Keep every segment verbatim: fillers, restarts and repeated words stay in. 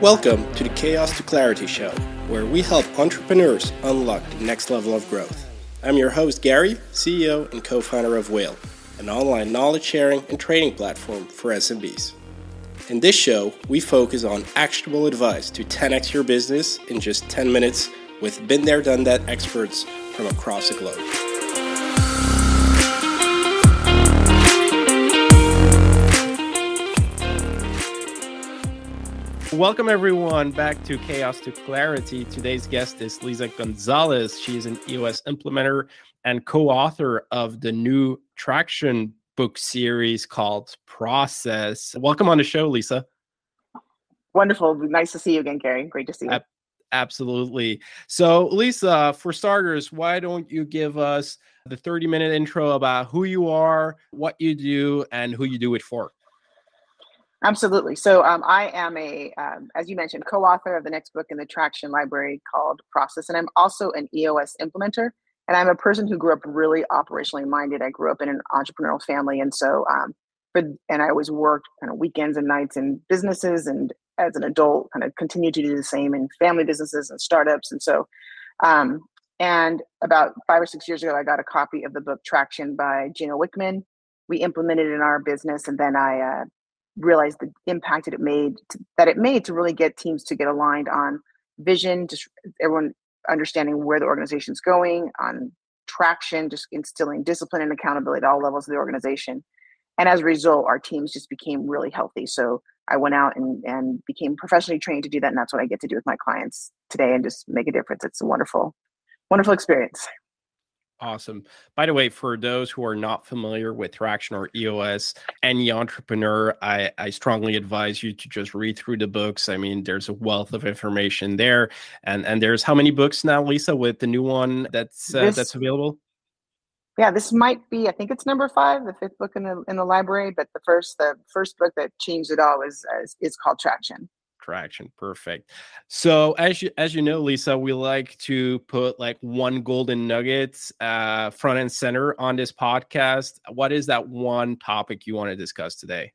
Welcome to the Chaos to Clarity Show, where we help entrepreneurs unlock the next level of growth. I'm your host, Gary, C E O and co-founder of Whale, an online knowledge sharing and training platform for S M Bs. In this show, we focus on actionable advice to ten x your business in just ten minutes with been there, done that experts from across the globe. Welcome everyone back to Chaos to Clarity. Today's guest is Lisa Gonzalez. She's an E O S implementer and co-author of the new Traction book series called Process. Welcome on the show, Lisa. Wonderful. Nice to see you again, Gary. Great to see you. Ab- absolutely. So, Lisa, for starters, why don't you give us the thirty-minute intro about who you are, what you do, and who you do it for? Absolutely. So um, I am a, um, as you mentioned, co-author of the next book in the Traction library called Process. And I'm also an E O S implementer. And I'm a person who grew up really operationally minded. I grew up in an entrepreneurial family. And so, um, for, and I always worked kind of weekends and nights in businesses. And as an adult, kind of continued to do the same in family businesses and startups. And so, um, and about five or six years ago, I got a copy of the book Traction by Gino Wickman. We implemented it in our business. And then I, uh, realized the impact that it made to, that it made to really get teams to get aligned on vision, just everyone understanding where the organization's going, on traction, just instilling discipline and accountability at all levels of the organization. And as a result, our teams just became really healthy. So I went out and, and became professionally trained to do that. And that's what I get to do with my clients today and just make a difference. It's a wonderful, wonderful experience. Awesome. By the way, for those who are not familiar with Traction or E O S, any entrepreneur, I, I strongly advise you to just read through the books. I mean, there's a wealth of information there. And and there's how many books now, Lisa, with the new one that's uh, this, that's available? Yeah, this might be, I think it's number five, the fifth book in the in the library. But the first the first book that changed it all is is, is called Traction. Traction. Perfect. So as you as you know, Lisa, we like to put like one golden nugget uh, front and center on this podcast. What is that one topic you want to discuss today?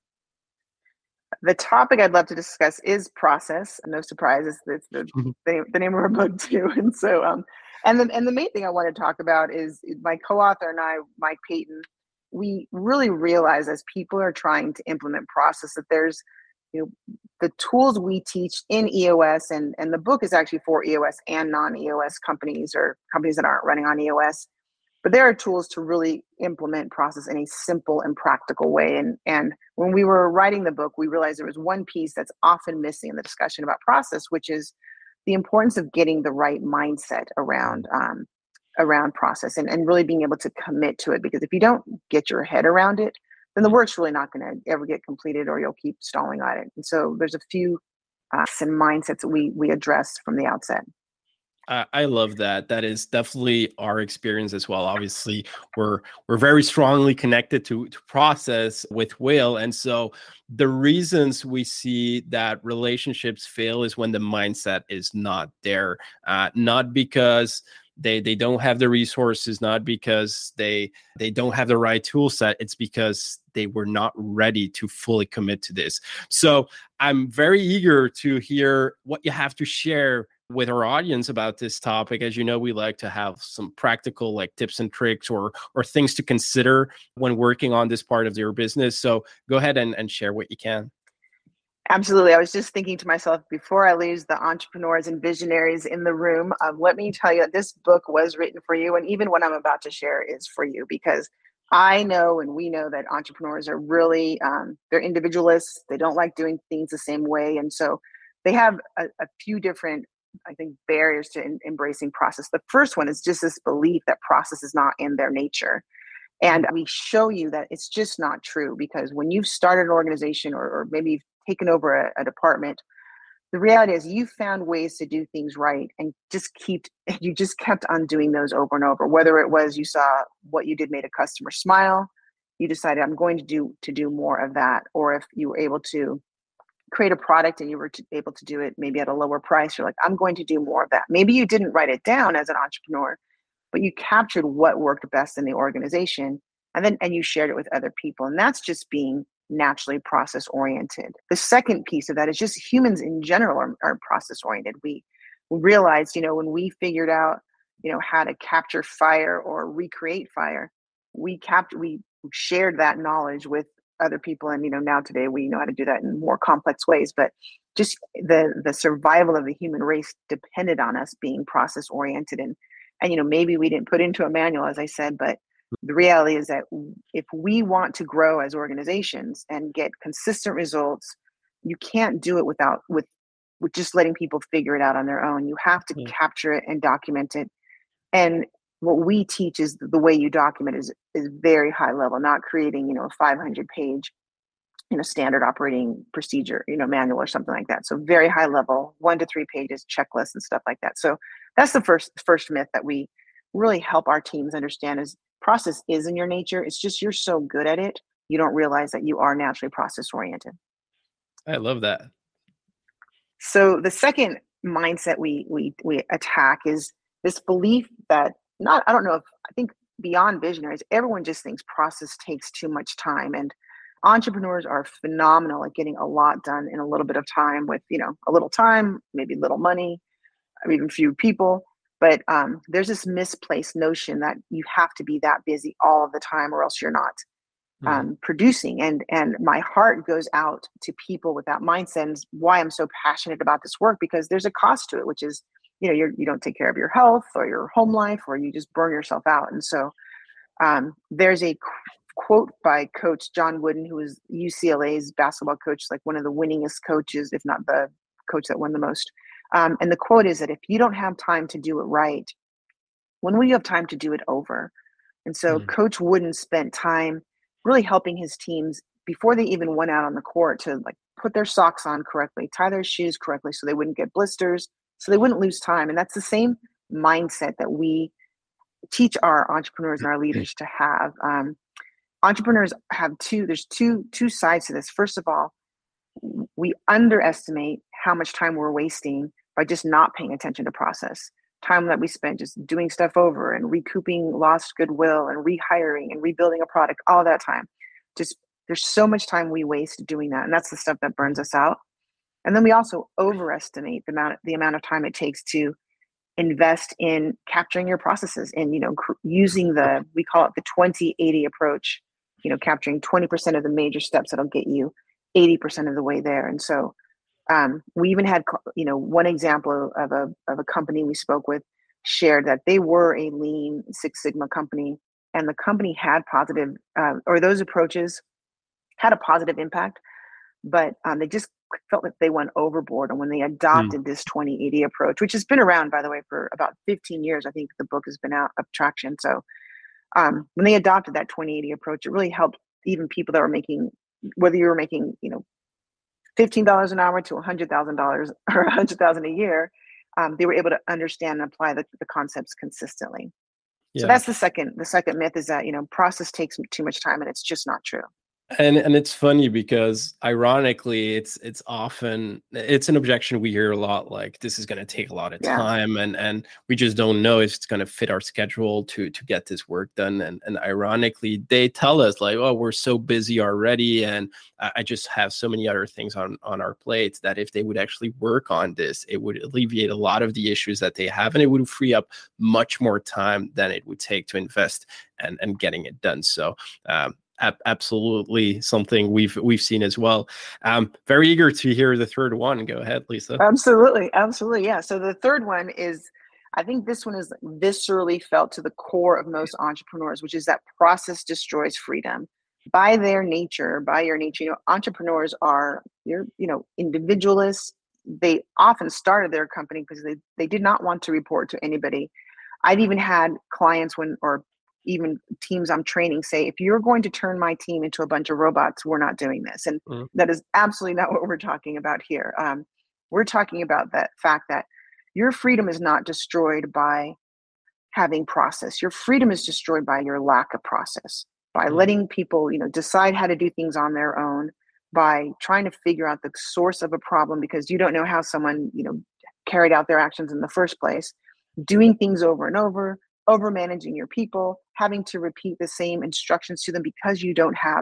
The topic I'd love to discuss is process. No surprise, it's, it's the, the the name of our book too. And so, um, and the and the main thing I want to talk about is my co-author and I, Mike Payton. We really realize as people are trying to implement process that there's you know, the tools we teach in E O S, and, and the book is actually for E O S and non-E O S companies or companies that aren't running on E O S. But there are tools to really implement process in a simple and practical way. And, and when we were writing the book, we realized there was one piece that's often missing in the discussion about process, which is the importance of getting the right mindset around um, around process and, and really being able to commit to it. Because if you don't get your head around it, then the work's really not going to ever get completed, or you'll keep stalling on it. And so there's a few uh, some mindsets that we we address from the outset. Uh, I love that. That is definitely our experience as well. Obviously, we're we're very strongly connected to, to process with Whale. And so the reasons we see that relationships fail is when the mindset is not there, uh, not because They they don't have the resources, not because they they don't have the right tool set. It's because they were not ready to fully commit to this. So I'm very eager to hear what you have to share with our audience about this topic. As you know, we like to have some practical like tips and tricks or or things to consider when working on this part of your business. So go ahead and, and share what you can. Absolutely. I was just thinking to myself, before I lose the entrepreneurs and visionaries in the room, um, let me tell you that this book was written for you. And even what I'm about to share is for you, because I know and we know that entrepreneurs are really, um, they're individualists. They don't like doing things the same way. And so they have a, a few different, I think, barriers to in, embracing process. The first one is just this belief that process is not in their nature. And we show you that it's just not true, because when you've started an organization or, or maybe you've taken over a, a department, the reality is you found ways to do things right and just keep, you just kept on doing those over and over. Whether it was you saw what you did made a customer smile, you decided I'm going to do to do more of that. Or if you were able to create a product and you were to, able to do it maybe at a lower price, you're like, I'm going to do more of that. Maybe you didn't write it down as an entrepreneur, but you captured what worked best in the organization, and then and you shared it with other people. And that's just being naturally process oriented. The second piece of that is just humans in general are, are process oriented. We realized, you know, when we figured out, you know, how to capture fire or recreate fire, we capt we shared that knowledge with other people. And, you know, now today we know how to do that in more complex ways, but just the the survival of the human race depended on us being process oriented. And, and, you know, maybe we didn't put into a manual, as I said, but the reality is that if we want to grow as organizations and get consistent results, you can't do it without with with just letting people figure it out on their own. You have to Yeah. capture it and document it. And what we teach is the way you document is is very high level, not creating, you know, a five hundred page, you know, standard operating procedure, you know, manual or something like that. So very high level, one to three pages, checklists and stuff like that. So that's the first first myth that we really help our teams understand is process is in your nature. It's just you're so good at it, you don't realize that you are naturally process oriented. I love that. So the second mindset we we we attack is this belief that not I don't know if I think beyond visionaries, everyone just thinks process takes too much time. And entrepreneurs are phenomenal at getting a lot done in a little bit of time with, you know, a little time, maybe little money, or even few people. But um, there's this misplaced notion that you have to be that busy all of the time or else you're not Mm. um, producing. And and my heart goes out to people with that mindset, and why I'm so passionate about this work, because there's a cost to it, which is, you know, you're, you don't take care of your health or your home life, or you just burn yourself out. And so um, there's a qu- quote by Coach John Wooden, who is U C L A's basketball coach, like one of the winningest coaches, if not the coach that won the most. Um, and the quote is that if you don't have time to do it right, when will you have time to do it over? And so Mm. Coach Wooden spent time really helping his teams before they even went out on the court to like put their socks on correctly, tie their shoes correctly so they wouldn't get blisters, so they wouldn't lose time. And that's the same mindset that we teach our entrepreneurs and our leaders to have. Um, entrepreneurs have two, there's two, two sides to this. First of all, we underestimate how much time we're wasting by just not paying attention to process. Time that we spend just doing stuff over and recouping lost goodwill and rehiring and rebuilding a product, all that time. Just there's so much time we waste doing that. And that's the stuff that burns us out. And then we also overestimate the amount, the amount of time it takes to invest in capturing your processes and, you know, cr- using the, we call it the twenty eighty approach, you know, capturing twenty percent of the major steps that'll get you eighty percent of the way there. And so um, we even had, you know, one example of a, of a company we spoke with shared that they were a lean Six Sigma company, and the company had positive, uh, or those approaches had a positive impact, but um, they just felt that they went overboard. And when they Mm. adopted this twenty eighty approach, which has been around, by the way, for about fifteen years, I think the book has been out of traction. So um, when they adopted that twenty eighty approach, it really helped even people that were making, whether you were making, you know, fifteen dollars an hour to one hundred thousand dollars or one hundred thousand dollars a year, um, they were able to understand and apply the, the concepts consistently. So Yeah. that's the second, the second myth is that, you know, process takes too much time, and it's just not true. And and it's funny because ironically, it's it's often it's an objection we hear a lot, like this is going to take a lot of Yeah. time, and and we just don't know if it's going to fit our schedule to to get this work done. And and ironically, they tell us like, oh, we're so busy already, and I, I just have so many other things on on our plates that if they would actually work on this, it would alleviate a lot of the issues that they have, and it would free up much more time than it would take to invest and and getting it done. So. Um, Absolutely something we've we've seen as well. Um, very eager to hear the third one. Go ahead, Lisa. Absolutely. Absolutely. Yeah. So the third one is, I think this one is viscerally felt to the core of most entrepreneurs, which is that process destroys freedom. By their nature, by your nature, you know, entrepreneurs are, you're, you know, individualists. They often started their company because they, they did not want to report to anybody. I've even had clients when, or even teams I'm training say, if you're going to turn my team into a bunch of robots, we're not doing this. And Mm. that is absolutely not what we're talking about here. Um, we're talking about that fact that your freedom is not destroyed by having process. Your freedom is destroyed by your lack of process, by Mm. letting people, you know, decide how to do things on their own, by trying to figure out the source of a problem because you don't know how someone, you know, carried out their actions in the first place, doing things over and over, over managing your people, having to repeat the same instructions to them because you don't have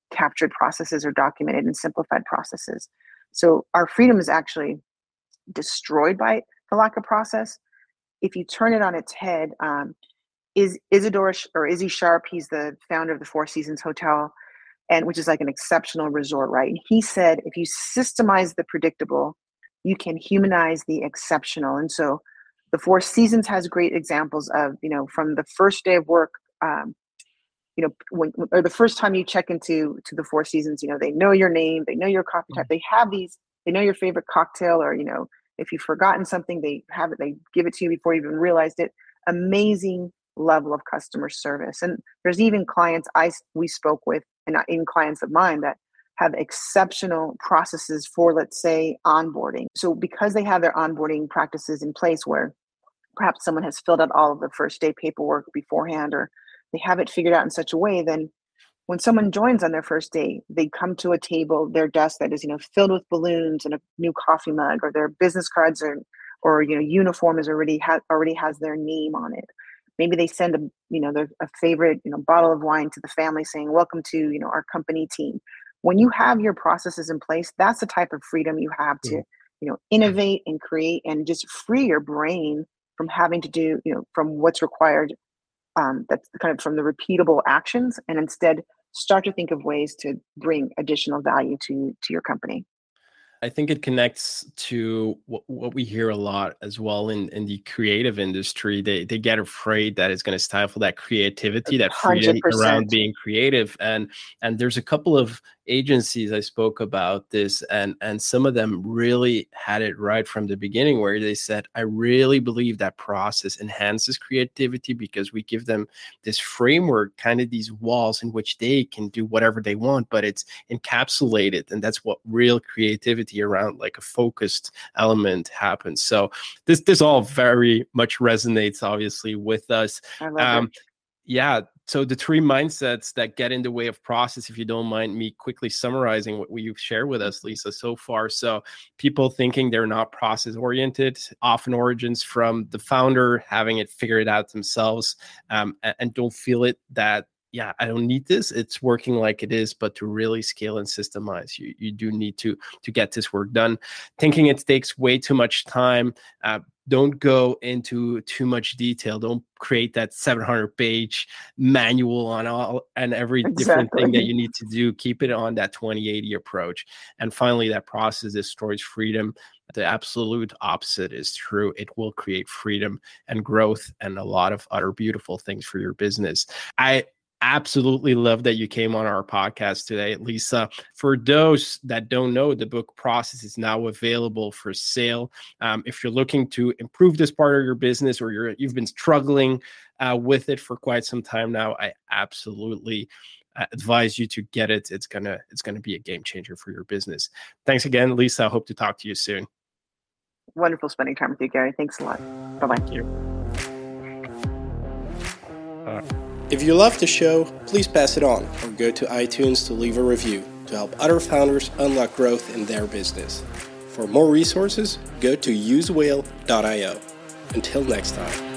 captured processes or documented and simplified processes. So our freedom is actually destroyed by the lack of process. If you turn it on its head, um, is Isidore or Izzy Sharp, he's the founder of the Four Seasons Hotel, and which is like an exceptional resort, right? And he said, if you systemize the predictable, you can humanize the exceptional. And so the Four Seasons has great examples of, you know, from the first day of work, um, you know, when, or the first time you check into to the Four Seasons, you know, they know your name, they know your coffee type, they have these, they know your favorite cocktail, or, you know, if you've forgotten something, they have it, they give it to you before you even realized it. Amazing level of customer service. And there's even clients I we spoke with, and even clients of mine, that have exceptional processes for, let's say, onboarding. So because they have their onboarding practices in place, where perhaps someone has filled out all of the first day paperwork beforehand, or they have it figured out in such a way, then when someone joins on their first day, they come to a table, their desk that is, you know, filled with balloons and a new coffee mug, or their business cards, or, or you know, uniform is already ha- already has their name on it. Maybe they send a, you know, their, a favorite, you know, bottle of wine to the family saying, welcome to, you know, our company team. When you have your processes in place, that's the type of freedom you have to, you know, innovate and create, and just free your brain from having to do, you know, from what's required. Um, that's kind of from the repeatable actions, and instead start to think of ways to bring additional value to, to your company. I think it connects to what, what we hear a lot as well in, in the creative industry. They they get afraid that it's going to stifle that creativity, that freedom one hundred percent around being creative. And and there's a couple of agencies I spoke about this, and and some of them really had it right from the beginning, where they said, I really believe that process enhances creativity, because we give them this framework, kind of these walls in which they can do whatever they want, but it's encapsulated. And that's what real creativity around, like a focused element, happens. So this this all very much resonates, obviously, with us. I love Um, it. yeah. So the three mindsets that get in the way of process, if you don't mind me quickly summarizing what you've shared with us, Lisa, so far. So people thinking they're not process oriented, often origins from the founder having it figured out themselves, um, and, and don't feel it that, yeah, I don't need this. It's working like it is. But to really scale and systemize, you you do need to to get this work done. Thinking it takes way too much time. Uh, don't go into too much detail. Don't create that seven hundred page manual on all and every Exactly. different thing that you need to do. Keep it on that twenty eighty approach. And finally, that process destroys freedom. The absolute opposite is true. It will create freedom and growth and a lot of other beautiful things for your business. I absolutely love that you came on our podcast today, Lisa. For those that don't know, the book Process is now available for sale. Um, if you're looking to improve this part of your business, or you're, you've been struggling uh, with it for quite some time now, I absolutely uh, advise you to get it. It's gonna it's gonna be a game changer for your business. Thanks again, Lisa. I hope to talk to you soon. Wonderful spending time with you, Gary. Thanks a lot. Bye-bye. Thank you. Uh, If you love the show, please pass it on or go to iTunes to leave a review to help other founders unlock growth in their business. For more resources, go to use whale dot io. Until next time.